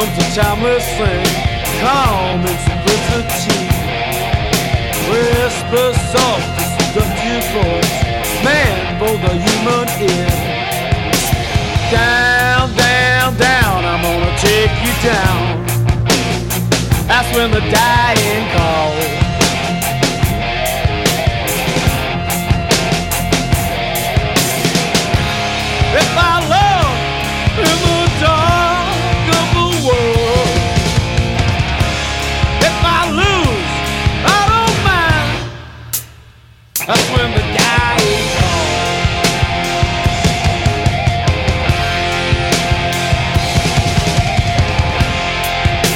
comes a timeless thing, calm and simplicity. Whisper soft, seductive voice, man for the human ear. Down, down, down, I'm gonna take you down. That's when the